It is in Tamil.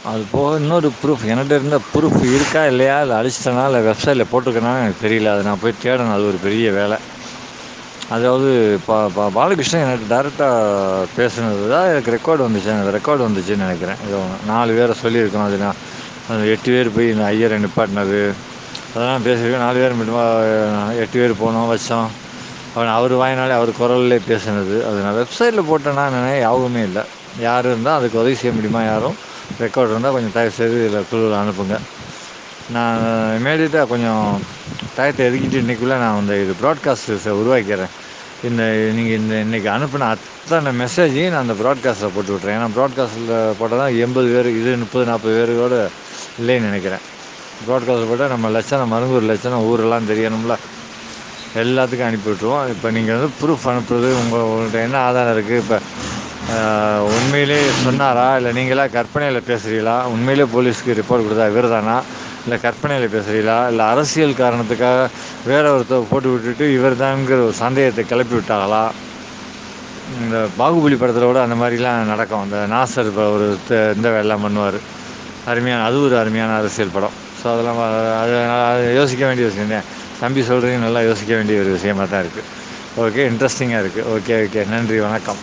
அது போக இன்னொரு ப்ரூஃப் என்கிட்ட இருந்த ப்ரூஃப் இருக்கா இல்லையா, இல்லை அழிச்சிட்டனா, இல்லை வெப்சைட்டில் போட்டிருக்கேனான்னு எனக்கு தெரியல. அது நான் போய் தேடணும். அது ஒரு பெரிய வேலை. அதாவது பாலகிருஷ்ணன் எனக்கு டேரெக்டாக பேசுனது தான் எனக்கு ரெக்கார்டு வந்துச்சு. எனக்கு ரெக்கார்டு வந்துச்சுன்னு நினைக்கிறேன். ஏதோ 4 பேரை சொல்லியிருக்கோம். அது நான் அது 8 பேர் போய் இந்த ஐயரை நிப்பாட்டினது அதெல்லாம் பேசியிருக்கேன். 4 பேர் மட்டுமா 8 பேர் போனோம் வச்சோம். அவர் வாயினாலே அவர் குரல்லே பேசுனது. அது நான் வெப்சைட்டில் போட்டேன்னா யாவுமே இல்லை. யார் இருந்தால் அதுக்கு உதவி செய்ய முடியுமா? யாரும் ரெக்கார்டு இருந்தால் கொஞ்சம் தயவுசெய்து இதில் குழுவில் அனுப்புங்க. நான் இமீடியட்டாக கொஞ்சம் டயத்தை எதுக்கிட்டு இன்றைக்குள்ளே நான் இந்த இது ப்ராட்காஸ்ட்டை உருவாக்கிறேன். நீங்கள் இன்றைக்கி அனுப்பின அத்தனை மெசேஜையும் நான் அந்த ப்ராட்காஸ்ட்டில் போட்டு விட்றேன். ஏன்னா ப்ராட்காஸ்ட்டில் போட்டால் தான் 80 பேர், இது 30-40 பேரோடு இல்லைன்னு நினைக்கிறேன். ப்ராட்காஸ்ட்டில் போட்டால் நம்ம லட்சணம் மருங்கூர் லட்சணம் ஊரெல்லாம் தெரியணும்ல. எல்லாத்துக்கும் அனுப்பி விட்ருவோம். இப்போ நீங்கள் வந்து ப்ரூஃப் அனுப்புறது உங்கள்கிட்ட என்ன ஆதாரம் இருக்குது? இப்போ உண்மையிலே சொன்னாரா, இல்லை நீங்களா கற்பனையில் பேசுகிறீங்களா? உண்மையிலே போலீஸ்க்கு ரிப்போர்ட் கொடுத்தா இவர் தானா, இல்லை கற்பனையில் பேசுகிறீங்களா, இல்லை அரசியல் காரணத்துக்காக வேற ஒருத்தர் போட்டு விட்டுட்டு இவர் தான்ங்கிற ஒரு சந்தேகத்தை கிளப்பி விட்டாங்களா? இந்த பாகுபலி படத்தில் கூட அந்த மாதிரிலாம் நடக்கும். அந்த நாசர் இப்போ ஒரு இந்த வேலைலாம் பண்ணுவார். அது ஒரு அருமையான அரசியல் படம். ஸோ அதெல்லாம் அது யோசிக்க வேண்டிய விஷயம் தான். தம்பி சொல்கிறீங்க, நல்லா யோசிக்க வேண்டிய ஒரு விஷயமாக தான் இருக்குது. ஓகே, இன்ட்ரெஸ்டிங்காக இருக்குது. ஓகே, நன்றி, வணக்கம்.